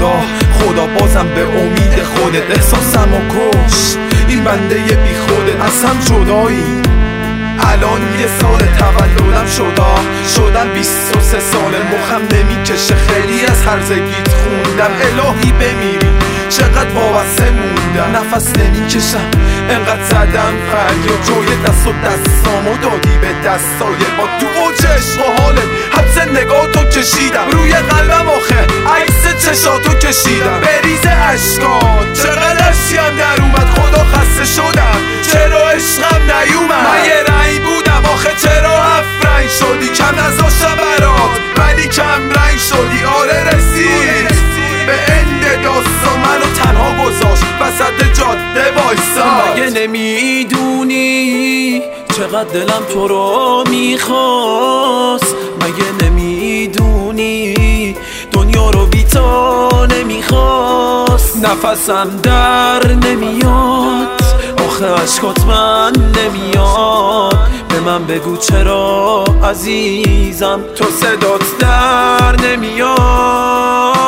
خدا بازم به امید خودت احساسمو کش، این بنده بی خودت از هم جدایی. الان 1 سال تولدم شدن 23 سال، مخم نمیکشه خیلی از هرزگیت خوندم. الهی بمیری چقدر وابسته موندم، نفس نمیکشم انقدر زدم فریاد، جوی دست و دستامو دادی به دستای با تو اوج عشق و حالت حبس نگاهتو کشیدم، روی قلبم آخه عکس چشاتو کشیدم. بریز اشکات چقدر اشکم در اومد، خدا خسته شدم چرا عشقم نیومد. من یه رنگ بودم آخه چرا 7 رنگ شدی، کم نذاشتم برات ولی کم رنگ شدی. آره رسید به اند داستان، منو تنها گذاشت وسط جاده وایساد. مگه نمیدونی چقدر دلم تو رو میخواست، مگه نمیدونی دنیا رو بی تو نمیخواست. نفسم در نمیاد آخه عشقات من نمیاد، به من بگو چرا عزیزم تو صدات در نمیاد.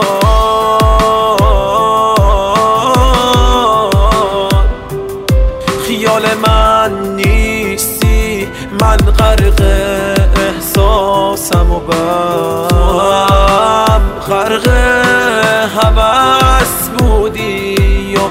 خیال من نیستی، من غرق احساسم و بم غرق هوس بودی و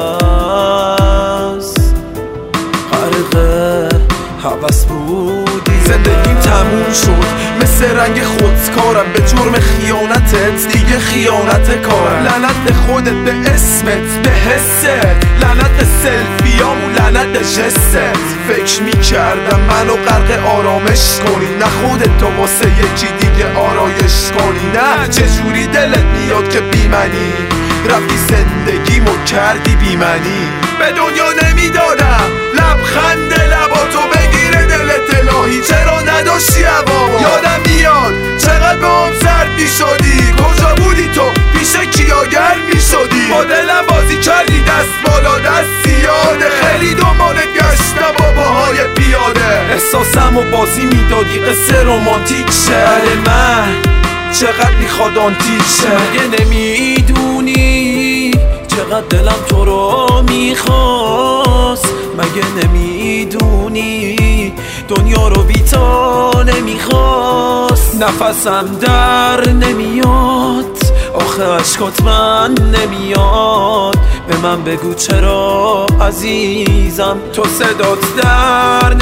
بس غرق هوس بودی. زندگیم تموم شد مثل رنگ خودکارم، به جرم خیانتت دیگه خیانت کارم. لعنت به خودت، به اسمت، به حست، لعنت به سلفیام و لعنت به جست. فکر میکردم منو غرق آرامش کنی، نه خودتو واسه یکی دیگه آرایش کنی. نه چجوری دلت میاد که بی منی رفتی زندگیمو کردی بی منی. به دنیا نمیدادم لبخند لباتو بگیره دلت الهی، چرا نداشتی هوا. یادم میاد چقدر به هم زرد میشدی، کجا بودی تو پیش کیا گرم میشدی. با دلم بازی کردی دست بالا دست یاده، خیلی دنبالت گشتم با پاهای پیاده. احساسم و بازی میدادی قصه رومانتیک شه، من چقدر میخواد آنتیک شه. مگه نمیدونی چقدر دلم تو رو میخواست، مگه نمیدونی دنیا رو بی تو نمیخواست. نفسم در نمیاد آخه عشقات من نمیاد، به من بگو چرا عزیزم تو صدات در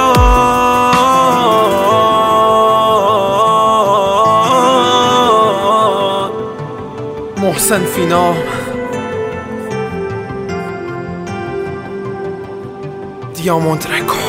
نمیاد. محسن فینا، دیاموند رکورد.